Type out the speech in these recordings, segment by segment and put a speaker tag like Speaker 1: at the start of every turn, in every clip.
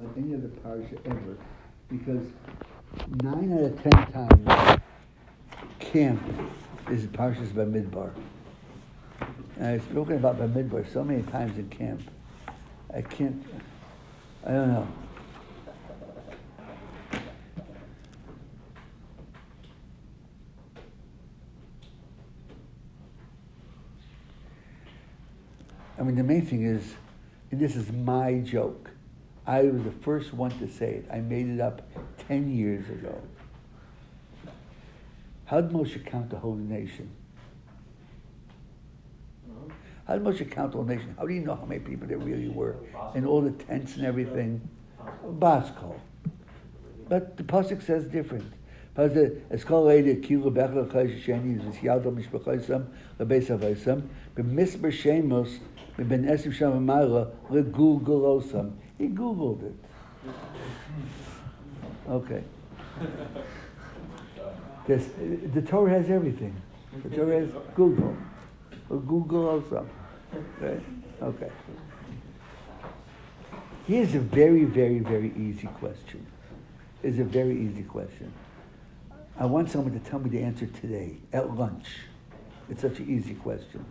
Speaker 1: on any other parsha ever, because 9 out of 10 times camp is parshas Bamidbar. And I've spoken about Bamidbar so many times in camp. I don't know. I mean, the main thing is, and this is my joke, I was the first one to say it. I made it up 10 years ago. How did Moshe count the whole nation? How did Moshe count the whole nation? How do you know how many people there really were? And all the tents and everything? Baskol. But the pasuk says different. Es kol leide kilu bechel chaysh sheni v'siyalto mishpachaysam lebeis avaysam b'misber shemos b'ben esim sham v'mayla legulgulosam. He Googled it. Okay. The Torah has everything. The Torah has Google. Or Google also. Okay. Okay. Here's a very, very, very easy question. It's a very easy question. I want someone to tell me the answer today, at lunch. It's such an easy question.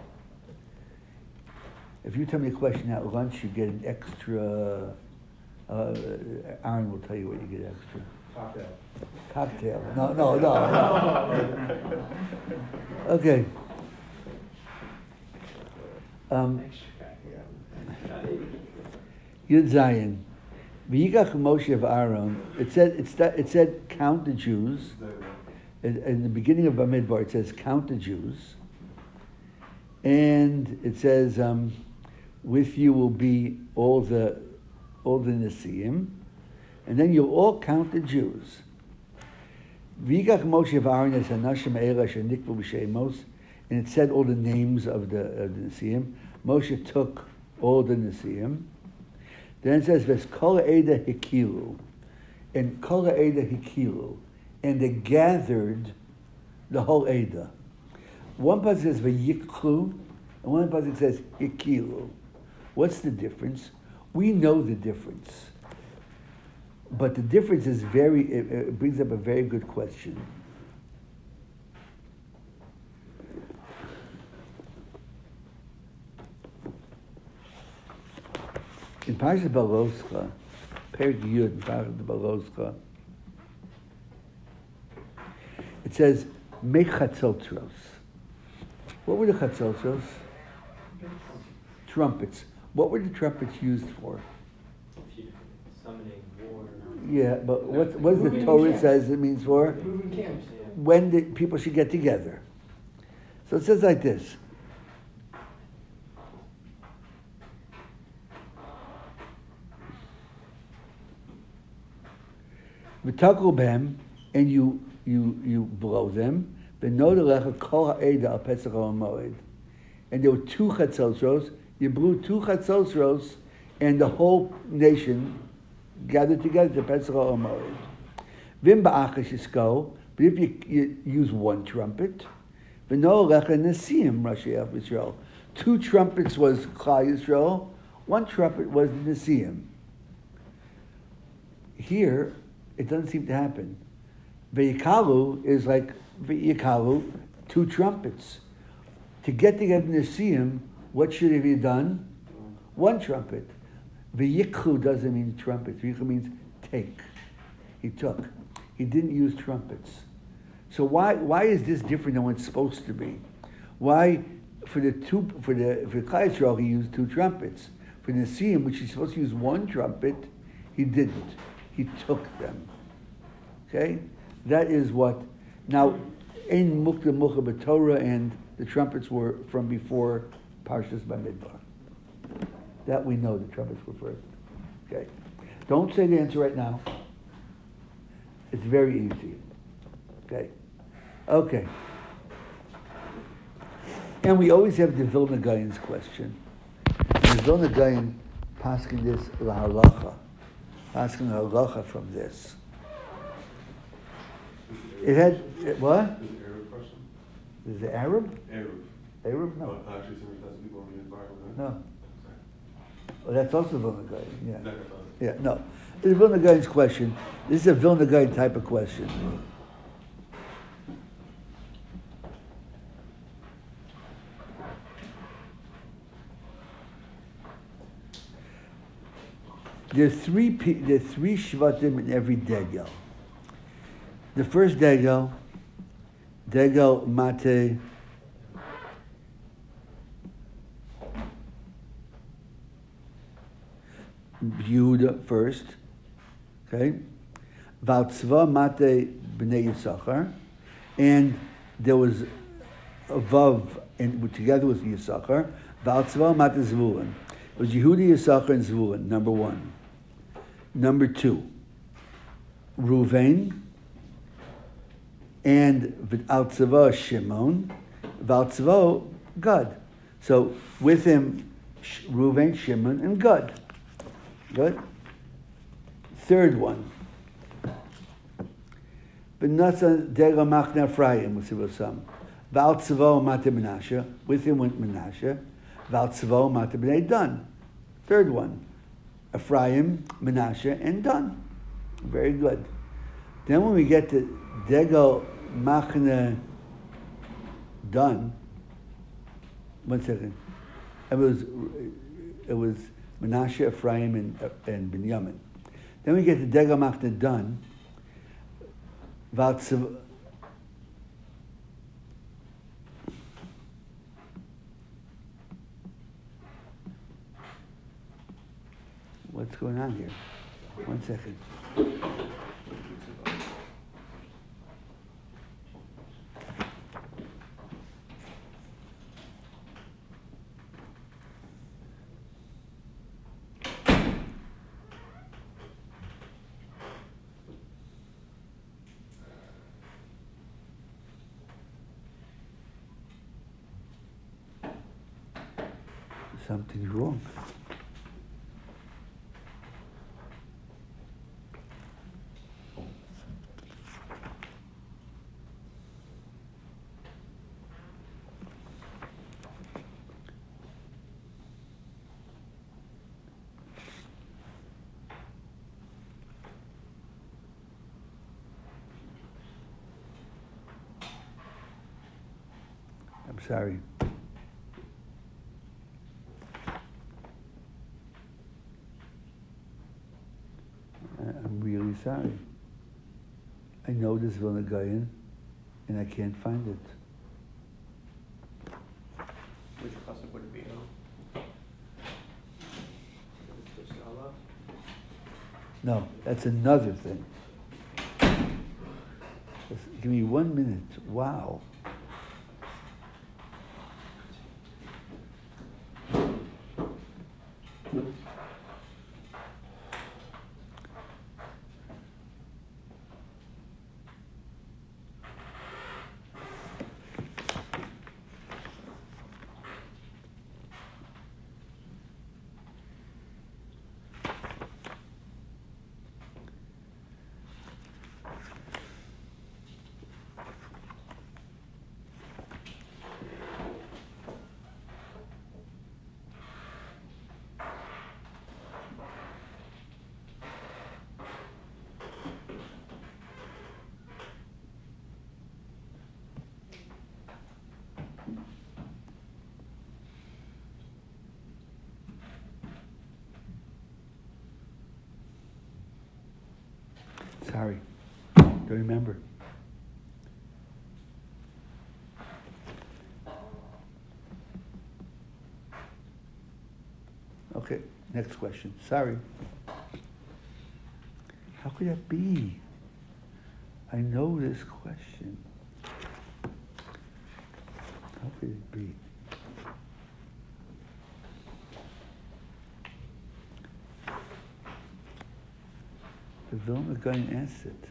Speaker 1: If you tell me a question at lunch, you get an extra, Aaron will tell you what you get extra. Cocktail. No. Okay. Yud Zayin. V'yikach Moshe of Aaron. It said count the Jews. In the beginning of Bamidbar, it says count the Jews, and it says with you will be all the Nesiim, and then you'll all count the Jews. V'yikach Moshe of Aaron es hanashim eila shenikvu b'shemos, and it said all the names of the Nesiim. Moshe took all the Nesiim. Then it says, "Ves kol eda hikilu," and kol eda hikilu, and they gathered the whole eda. One pasuk says v'yiklu, and one pasuk says hikilu. What's the difference? We know the difference, but the difference is it brings up a very good question. In Parashat Baloscha, Perek Yud, in Parashat Baloscha, it says, make chatzotros. What were the chatzotros? Trumpets. What were the trumpets used for?
Speaker 2: Summoning war.
Speaker 1: Yeah, but what does the Torah says it means for?
Speaker 3: Moving camps.
Speaker 1: When the people should get together. So it says like this. V'takul b'hem, and you blow them. V'nodelecha kol ha'eda al Pesach ha'moed. And there were 2 chatzotros. You blew 2 chatzotros, and the whole nation gathered together to Pesach ha'moed. V'im ba'achash yisko, but if you use 1 trumpet, v'nodelecha nesiim Rashi of Yisrael. 2 trumpets was Klal Yisrael. 1 trumpet was nesiim. Here, it doesn't seem to happen. V'yikalu is like v'yikalu, 2 trumpets. To get together Nesiim, what should have you done? 1 trumpet. V'yiklu doesn't mean trumpet. V'yiklu means take. He took. He didn't use trumpets. So why is this different than what it's supposed to be? Why for Klal Yisrael he used 2 trumpets? For Nesiim, which he's supposed to use 1 trumpet, he didn't. He took them. Okay? That is what... Now, Ein Mukta Mucha B'Torah, and the trumpets were from before Parshas Bamidbar. That we know, the trumpets were first. Okay? Don't say the answer right now. It's very easy. Okay? Okay. And we always have the Vilna Gaon's question. The Vilna Gaon paskin this lahalacha. Asking a halacha from this. It had what?
Speaker 4: Is it Arab question?
Speaker 1: Is it Arab?
Speaker 4: Arab.
Speaker 1: Arab? No.
Speaker 4: Oh, actually, some of the people in the Bible.
Speaker 1: No. Well, that's also Vilna Gaon. Yeah. Yeah, no. This is Vilna Gaon's question. This is a Vilna Gaon type of question. There are three shvatim in every degel. The first degel mate Yehuda first, okay? Valtzva mate bnei Yisachar, and there was a vav and together with Yisachar. Valtzva mate Zvulun. It was Yehuda, Yisachar, and Zvulun. Number one. Number two, Ruvain, and Valtzva Shimon, Valtzva Gad. So with him, Ruvain, Shimon, and Gad. Good. Third one. Benatza Dega Machna Ephraim, we see with some. Valtzvo Mate Menashe, with him went Menashe. Valtzvo Mate Bnei Dan. Third one. Ephraim, Menashe, and Dan. Very good. Then when we get to Dega Machna Dan, 1 second. It was Menashe, Ephraim, and Binyamin. Then we get to Dega Machna Dan. Valtzav. What's going on here? 1 second. Something's wrong. I'm sorry. I'm really sorry. I know this Vilna Gaon, and I can't find it.
Speaker 2: Which pasuk would it be on?
Speaker 1: No, that's another thing. Just give me 1 minute. Wow. Sorry, don't remember. Okay, next question. Sorry. How could that be? I know this question. How could it be? The Vilna Gaon asked it.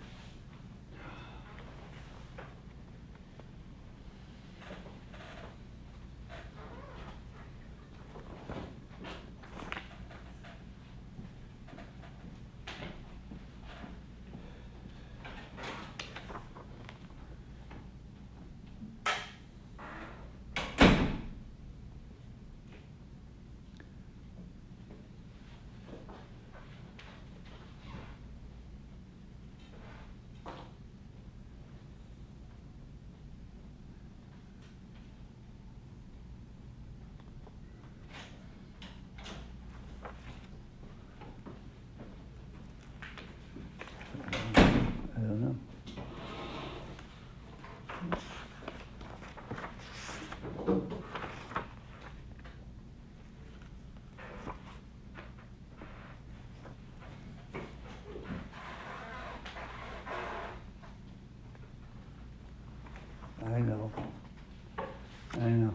Speaker 1: I know.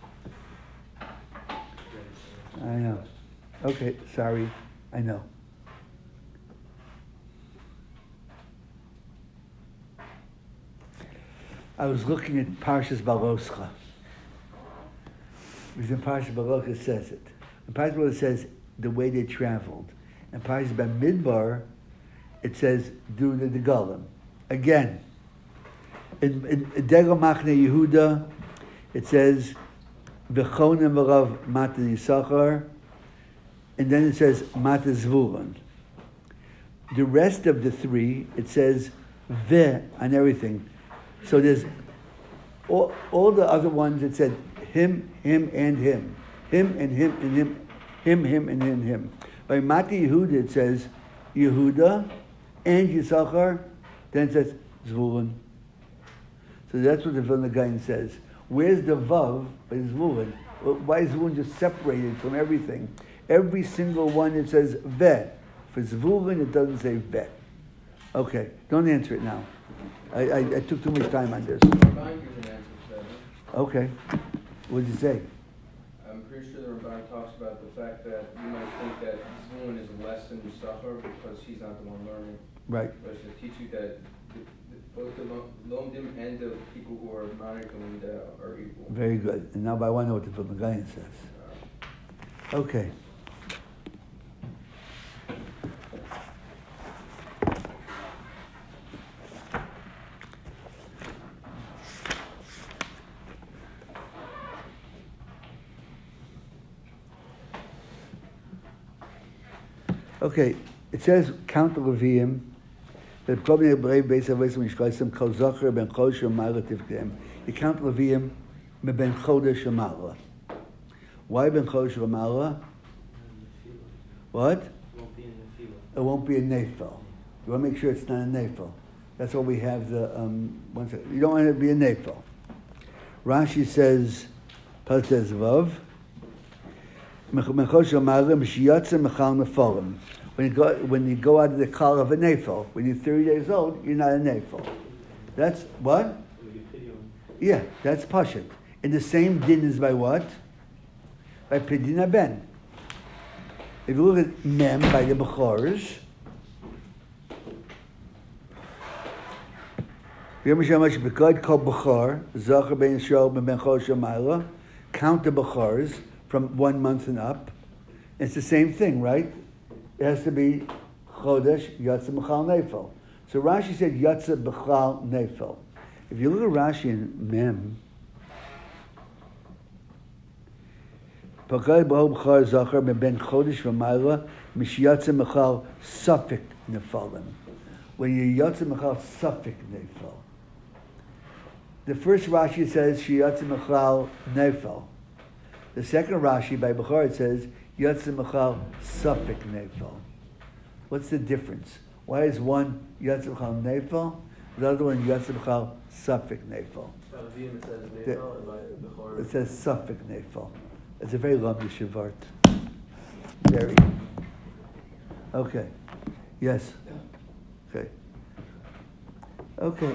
Speaker 1: I know. Okay, sorry. I know. I was looking at Parshas Baloscha. Because in Parshas Baloscha it says it. In Parshas Baloscha it says the way they traveled. In Parshas Bamidbar it says do the Golem. Again, in Degel Machne Yehuda it says V'chonim v'rav Mata Yisachar, and then it says Mata Zvulun. The rest of the three it says Ve on everything. So there's all the other ones it said him, him, and him. Him and him and him. Him and him. By Mati Yehuda it says Yehuda and Yisachar, then it says Zvulun. So that's what the Vilna Gaon says. Where's the Vav by Zvulun? Why is Zvulun just separated from everything? Every single one it says Ve. For Zvulun it doesn't say Ve. Okay, don't answer it now. I took too much time on this. Okay. What did you say?
Speaker 3: I'm pretty sure the Ramban talks about the fact that you might think that Zvulun is less than Yisachar because he's not the one learning.
Speaker 1: Right.
Speaker 3: But it's to teach you that both the Lomdim and the people who are monitoring are equal.
Speaker 1: Very good. And now I want to know what the Vilna Gaon says. Okay. Okay, it says count the Levium. That probably a brave base of wisdom mishkaisem kol zacher ben chodesh u'mara tivkem. You count Levium ben chodesh u'mara. Why ben chodesh u'mara? What? It won't be a nefel. You want to make sure it's not a nefel. That's why we have the one second. You don't want it to be a nefel. Rashi says, Paltez Vav. When you go out of the car of a nefel, when you're 30 days old, you're not a nefel. That's what? Yeah, that's pashut. And the same din is by what? By Pidin Ben. If you look at Mem by the Bechors, count the Bechors from 1 month and up. It's the same thing, right? It has to be Chodesh Yatsa B'chal Nefel. So Rashi said Yatsa B'chal Nefel. If you look at Rashi in Mem, Pakay B'ho B'char Zachar Ben Chodesh V'mayla Mish Yatsa B'chal Safik Nefalim. When you Yatsa B'chal Safik Nefel. The first Rashi says She Yatsa B'chal Nefel. The second Rashi by Bechor, it says, Yatsa Mechal Safik Nefel. What's the difference? Why is one Yatsa Mechal Nefel, the other one Yatsa Mechal Safik Nefel? It says Safik Nefel. It's a very long Yeshivart. Very. Okay. Yes. Okay. Okay.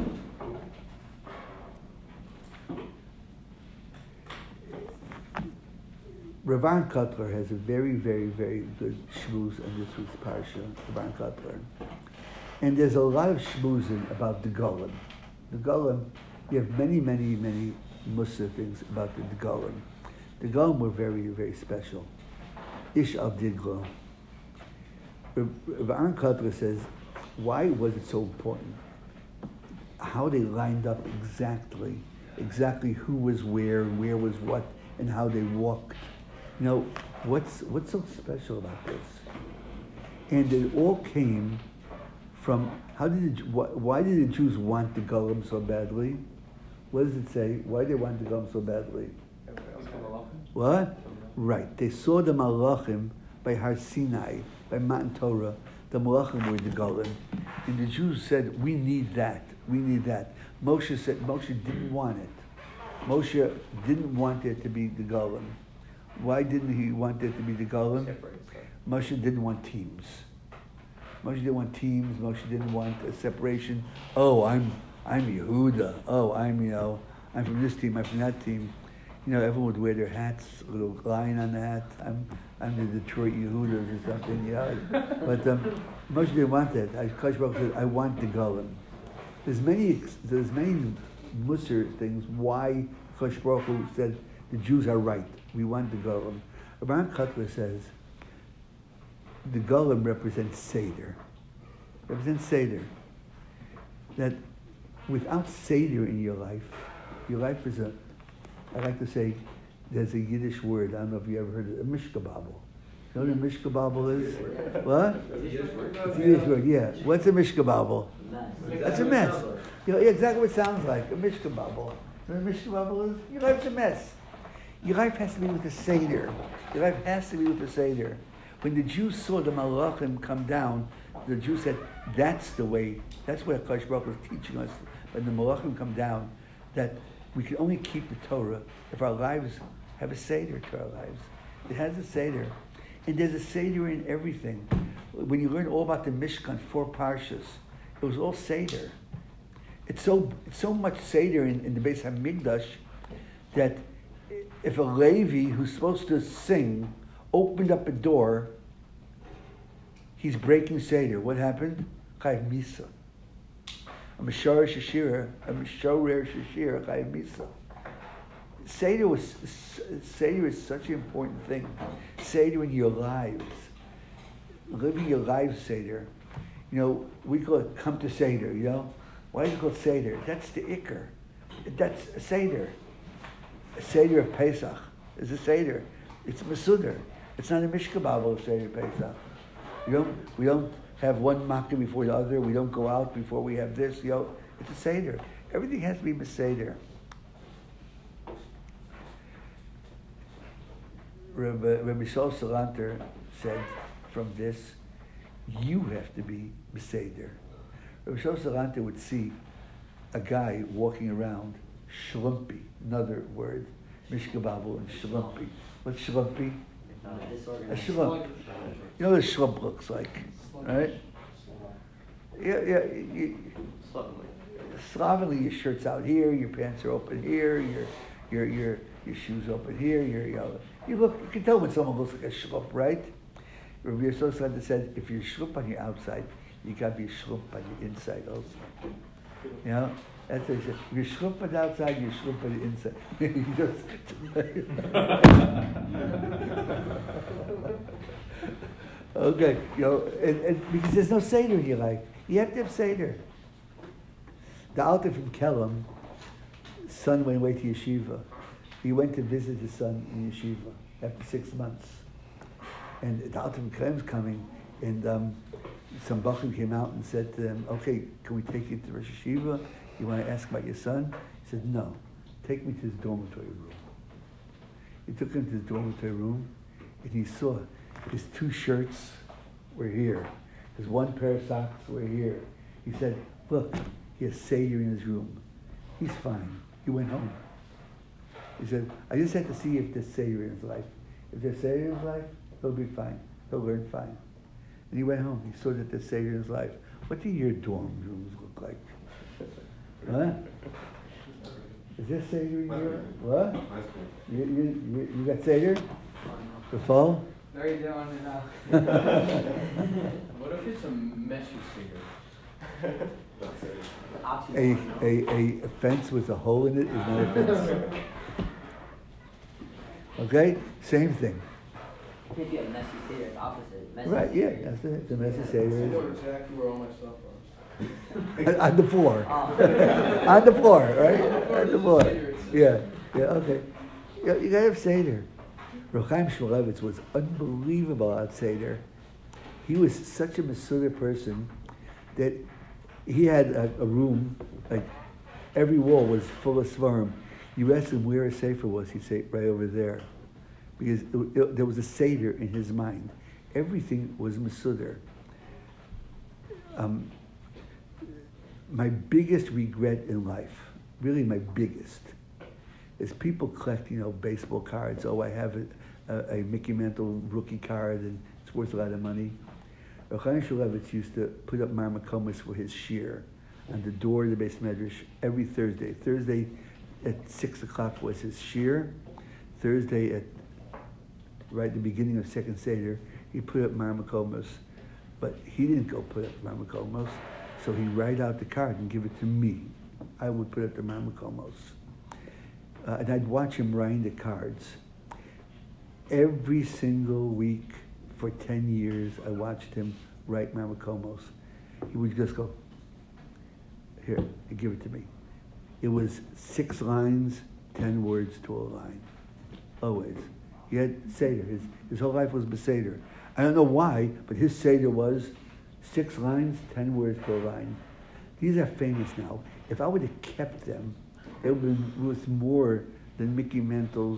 Speaker 1: Ravan Kotler has a very, very, very good shmooze on this week's parsha, Ravan Kotler. And there's a lot of shmoozing about the Golem. The Golem, you have many, many, many Musa things about the Golem. The Golem were very, very special. Ish al Diglo. Ravan Kotler says, why was it so important? How they lined up exactly who was where was what, and how they walked. You know, what's so special about this? And it all came from, why did the Jews want the Golem so badly? What does it say? Why did they want the Golem so badly? What? Right. They saw the Malachim by Har Sinai, by Matan Torah. The Malachim were the Golem. And the Jews said, we need that. Moshe said, Moshe didn't want it. Moshe didn't want there to be the Golem. Why didn't he want there to be the Golem? Moshe didn't want teams. Moshe didn't want a separation. Oh, I'm Yehuda. Oh, I'm from this team, I'm from that team. You know, everyone would wear their hats, a little lion on the hat. I'm the Detroit Yehudas or something, you know. But Moshe didn't want that. Kadosh Baruch Hu said, I want the golem. There's many Musar things why Kadosh Baruch Hu said the Jews are right. We want the golem. Abraham Kotler says the golem represents Seder. Represents Seder. That without Seder in your life is I like to say, there's a Yiddish word, I don't know if you ever heard of it, a mishkababel. You know what a mishkababel is? What? It's a Yiddish word, yeah. What's a mishkababel? That's a mess. You know, exactly what it sounds like, a mishkababel. You know what a mishkababel is? Your life's a mess. Your life has to be with the Seder. Your life has to be with the Seder. When the Jews saw the Malachim come down, the Jews said, that's the way, that's what HaKadosh Baruch Hu was teaching us. When the Malachim come down, that we can only keep the Torah if our lives have a Seder to our lives. It has a Seder. And there's a Seder in everything. When you learn all about the Mishkan, 4 parshas, it was all Seder. It's so much Seder in the Beis HaMikdash that if a Levi who's supposed to sing opened up a door, he's breaking Seder. What happened? Chayav Misa. A Mishorer Shashira, Chayav Misa. Seder is such an important thing. Seder in your lives. Living your lives Seder. You know, we call it come to Seder, you know? Why is it called Seder? That's the Iker. That's a Seder. A Seder of Pesach is a Seder. It's Masudar. It's not a Mishkababel of Seder Pesach. We don't have one makkah before the other. We don't go out before we have this. You know, it's a Seder. Everything has to be Seder. Rabbi Shaul Salanter said from this, you have to be Beseder. Rabbi Shaul Salanter would see a guy walking around, shlumpy, another word, Mishkababel and shlumpy. What's shlumpy? A shlump. You know what a shlump looks like, right? Yeah. Slovenly, your shirt's out here, your pants are open here, your shoes open here. You can tell when someone looks like a shlup, right? Rabbi Yisrael said, if you're shlup on your outside, you got to be a shlup on your inside also. You know, that's what he said. If you're shlup on the outside, you're shlup on the inside. Okay, you know, and because there's no Seder in your life, you have to have Seder. The Alter from Kelm, son went away to yeshiva. He went to visit his son in yeshiva after 6 months. And the Alter from Kelm's coming, and some Bachim came out and said to him, okay, can we take you to Rosh Yeshiva? You want to ask about your son? He said, no, take me to his dormitory room. He took him to his dormitory room, and he saw his 2 shirts were here. His 1 pair of socks were here. He said, look, he has Seder in his room. He's fine. He went home. He said, I just had to see if there's Seder in his life. If there's Seder in his life, he'll be fine. He'll learn fine. And he went home. He saw that there's Seder in his life. What do your dorm rooms look like? Huh? Is there Seder in your... What? You got Seder? The fall?
Speaker 3: Very down and out. What if it's a messy Seder?
Speaker 1: A fence with a hole in it is not a fence. Okay? Same thing.
Speaker 4: It could be a messy Seder, it's opposite. Messy
Speaker 1: Right, yeah,
Speaker 4: Seder.
Speaker 1: that's it. It's a messy
Speaker 3: I
Speaker 1: Seder.
Speaker 3: know exactly where all my stuff are.
Speaker 1: On the floor.
Speaker 4: Oh.
Speaker 1: On the floor, right? On the floor. Yeah, okay. You gotta have Seder. Reb Chaim Shmulevitz was unbelievable at Seder. He was such a Masudar person that he had a room, like every wall was full of svarim. You asked him where a sefer was, he'd say right over there, because there was a Seder in his mind. Everything was Masudar. My biggest regret in life, really my biggest, is people collect, baseball cards. Oh, I have a Mickey Mantle rookie card and it's worth a lot of money. Reb Chaim Shmulevitz used to put up marmakomis for his shir on the door of the Beis Medrash every Thursday. Thursday at 6 o'clock was his shir, Thursday at right at the beginning of second Seder, he put up Marmakomos, but he didn't go put up Marmakomos, so he write out the card and give it to me. I would put up the Marmakomos. And I'd watch him writing the cards. Every single week for 10 years, I watched him write Marmakomos. He would just go, here, and give it to me. It was 6 lines, 10 words to a line. Always. He had Seder. His whole life was Beseder. I don't know why, but his Seder was 6 lines, 10 words to a line. These are famous now. If I would have kept them, it would have been worth more than Mickey Mantle's,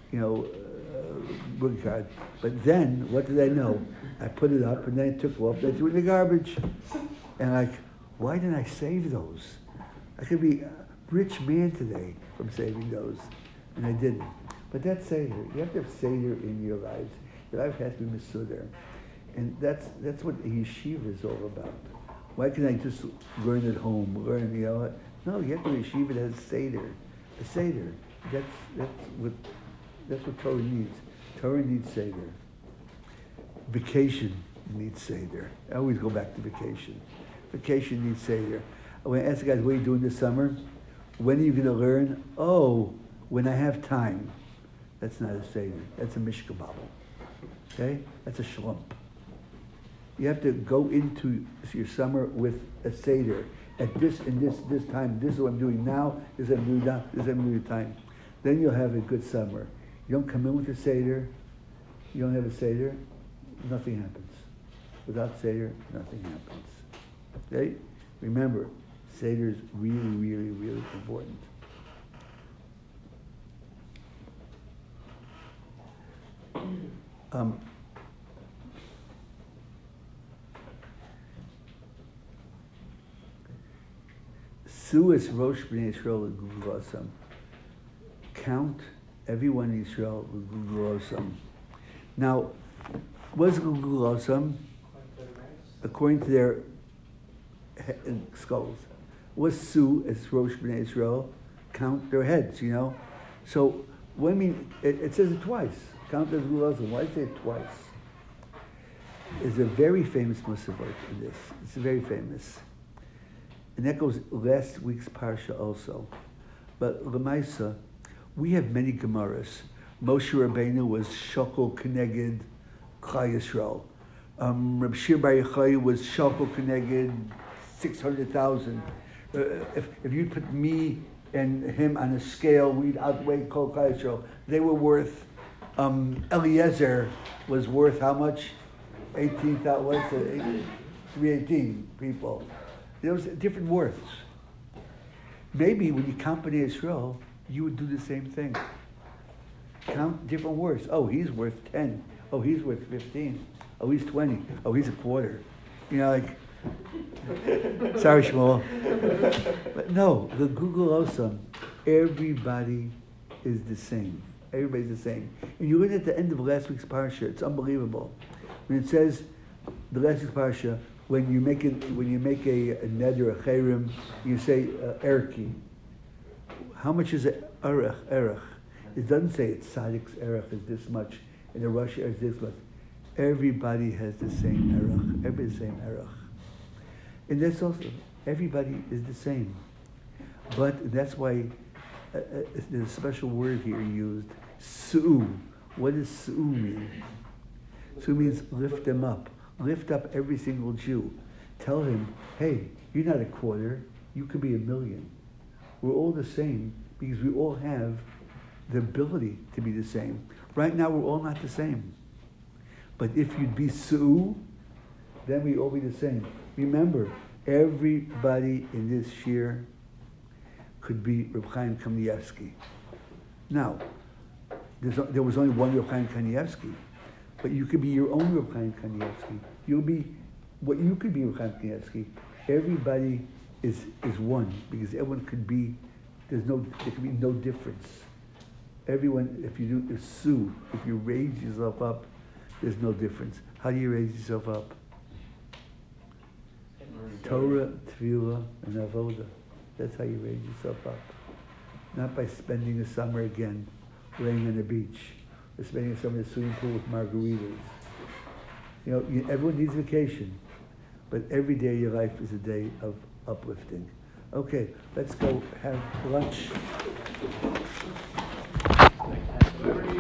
Speaker 1: book card. But then, what did I know? I put it up, and then I took off, and I threw it in the garbage. And why didn't I save those? I could be a rich man today from saving those. And I didn't. But that's Seder. You have to have Seder in your lives. Your life has to be Mesudar. And that's what a yeshiva is all about. Why can't I just learn at home? No, you have to yeshiva that has Seder. A Seder. That's what Torah needs. Torah needs Seder. Vacation needs Seder. I always go back to vacation. Vacation needs Seder. When I ask the guys, what are you doing this summer? When are you going to learn? Oh, when I have time. That's not a Seder. That's a mishkababel. Okay? That's a shlump. You have to go into your summer with a Seder. At this time, this is what I'm doing now, this is what I'm doing now, this is what I'm doing time. Then you'll have a good summer. You don't come in with a Seder, you don't have a Seder, nothing happens. Without Seder, nothing happens. Okay? Remember, Seder is really, really, really important. Suas Rosh B'nai Yisrael L'Gugulosam. Count everyone in Israel L'Gugulosam. Now, what's L'Gugulosam? According to their skulls. What's Su as Rosh B'nai Yisrael? Count their heads, So, what I mean, it says it twice. Count as L'Gugulosam. Why say it twice? There's a very famous Musavot in this. It's very famous. And that goes last week's Parsha also. But Lamaisa, we have many Gemaras. Moshe Rabbeinu was Shokol Keneged Klal Yisrael. Reb Shir Bar Yochai was Shokol Keneged 600,000. If you put me and him on a scale, we'd outweigh Kol Klal Yisrael. They were worth, Eliezer was worth how much? 18,000, what's it? 318 people. There was different worths. Maybe when you count Bnei Yisrael, you would do the same thing. Count different worths. Oh, he's worth 10. Oh, he's worth 15. Oh, he's 20. Oh, he's a quarter. Sorry, Shmuel. But no, the Google Osam, everybody is the same. Everybody's the same. And you look at the end of last week's Parsha, it's unbelievable. When it says, the last week's Parsha, when you make a neder, a chayrim, you say erki. How much is it erech? It doesn't say it's tzadik's erech is this much, and the Rosh is this much. Everybody has the same erech. Everybody's the same erech. And that's also, everybody is the same. But that's why there's a special word here used, su'u. What does su'u mean? Su'u means lift them up. Lift up every single Jew. Tell him, hey, you're not a quarter, you could be 1,000,000. We're all the same because we all have the ability to be the same. Right now, we're all not the same. But if you'd be Su'u, then we'd all be the same. Remember, everybody in this shir could be Reb Chaim Kanievsky. Now, there was only one Reb Chaim Kanievsky. But you could be your own Reb Chaim Kanievsky. You'll be what you could be Reb Chaim Kanievsky. Everybody is one because everyone could be. There could be no difference. Everyone, if you do Su, if you raise yourself up, there's no difference. How do you raise yourself up? Torah, Tefillah, and Avodah. That's how you raise yourself up. Not by spending the summer again laying on the beach, or spending some in the swimming pool with margaritas. You know, everyone needs vacation, but every day of your life is a day of uplifting. Okay, let's go have lunch.